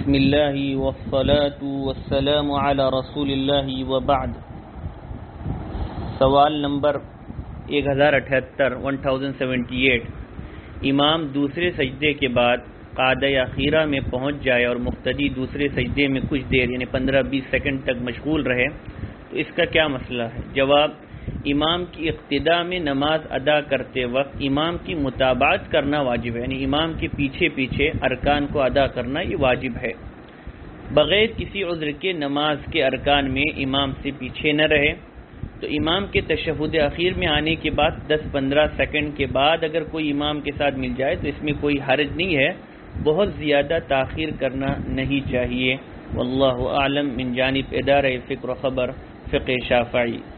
बिस्मिल्लाहि वस्सलातु वस्सलामु अला रसूलिल्लाहि व बाद। सवाल नंबर 1078 इमाम दूसरे सजदे के बाद क़ादा अखीरा में पहुंच जाए और मुक्तदी दूसरे सजदे में कुछ देर यानी 15-20 सेकंड तक मशगूल रहे तो इसका क्या मसला है? जवाब, इमाम की इक्तिदा में नमाज अदा करते वक्त इमाम की मुताबात करना वाजिब है, यानी इमाम के पीछे पीछे अरकान को अदा करना ये वाजिब है। बग़ैर किसी उज़्र के नमाज के अरकान में इमाम से पीछे न रहे तो इमाम के तशहुद अखीर में आने के बाद 10-15 सेकंड के बाद अगर कोई इमाम के साथ मिल जाए तो इसमें कोई हर्ज नहीं है, बहुत ज़्यादा ताख़ीर करना नहीं चाहिए। वल्लाहु आलम। मिन जानिब इदारा फ़िक्र ख़बर फ़िक़्ह शाफ़िई।